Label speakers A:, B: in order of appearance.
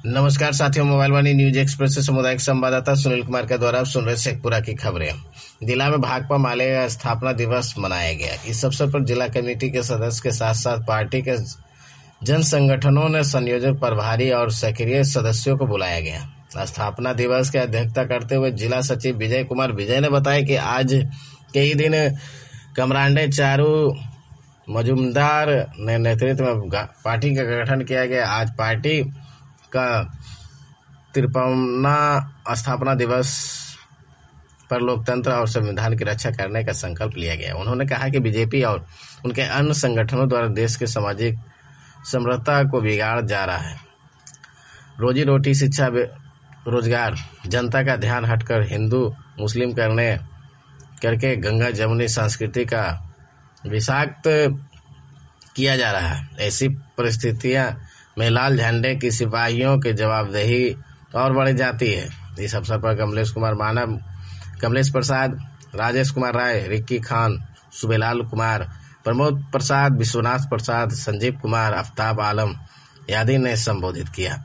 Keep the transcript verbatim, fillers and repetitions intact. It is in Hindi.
A: नमस्कार साथियों, मोबाइल वाणी न्यूज एक्सप्रेस से सामुदायिक संवाददाता सुनील कुमार के द्वारा आप सुन रहे शेखपुरा की खबरें। जिला में भाकपा माले का स्थापना दिवस मनाया गया। इस अवसर पर जिला कमेटी के सदस्य के साथ साथ पार्टी के जन संगठनों ने संयोजक, प्रभारी और सक्रिय सदस्यों को बुलाया गया। स्थापना दिवस की अध्यक्षता करते हुए जिला सचिव विजय कुमार विजय ने बताया कि आज के ही दिन कमरांडे चारू मजुमदार ने नेतृत्व में पार्टी का गठन किया गया। आज पार्टी का तिरपनवां स्थापना दिवस पर लोकतंत्र और संविधान की रक्षा करने का संकल्प लिया गया। उन्होंने कहा कि बीजेपी और उनके अन्य संगठनों द्वारा देश के सामाजिक समरसता को बिगाड़ जा रहा है। रोजी रोटी, शिक्षा, रोजगार, जनता का ध्यान हटकर हिंदू मुस्लिम करने करके गंगा जमुनी संस्कृति का विषाक्त किया जा रहा है। ऐसी परिस्थितियां में लाल झंडे की सिपाहियों की जवाबदेही और बढ़ जाती है। इस अवसर पर कमलेश कुमार मानव, कमलेश प्रसाद, राजेश कुमार राय, रिक्की खान, सुबेलाल कुमार, प्रमोद प्रसाद, विश्वनाथ प्रसाद, संजीव कुमार, आफ्ताब आलम आदि ने संबोधित किया।